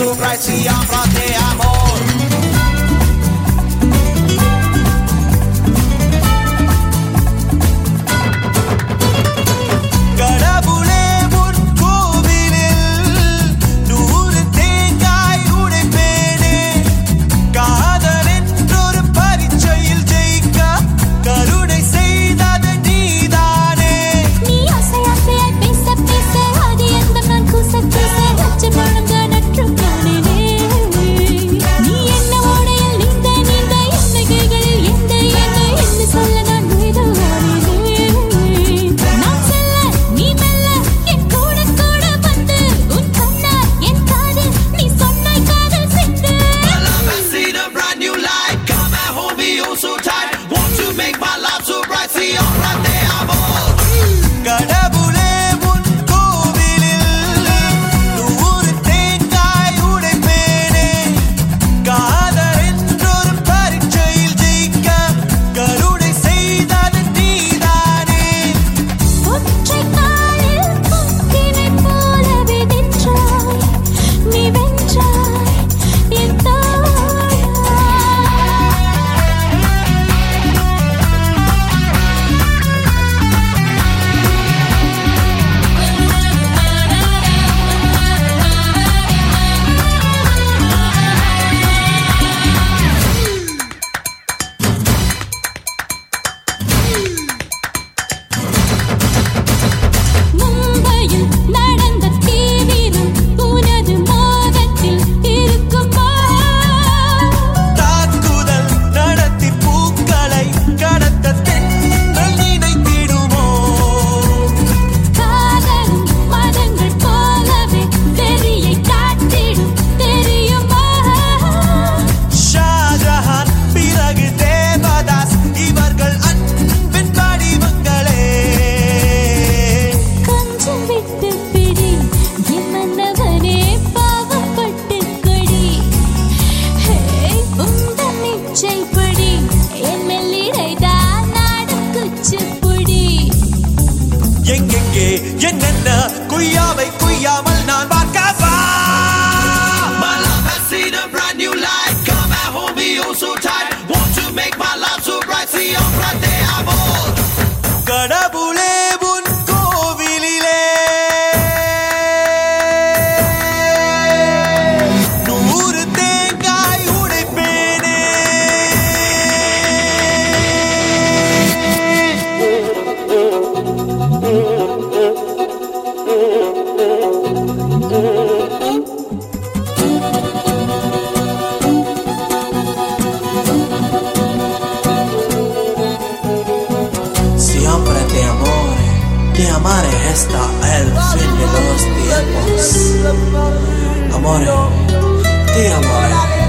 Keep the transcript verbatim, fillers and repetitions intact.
so bright, siempre de amor. எங்கெங்கே என்னென்ன குய்யாவை குய்யாமல் நான் பார்க்கவா. My love has seen a brand new light. Come and hold me oh so tight. Want to make my life so bright. Siempre de amor. கடவுளே உன் கோவிலிலே நூறு தேங்காய் உடைப்பேனே. Siempre de amore, de amare esta el fin de los tiempos. Amore, de amore.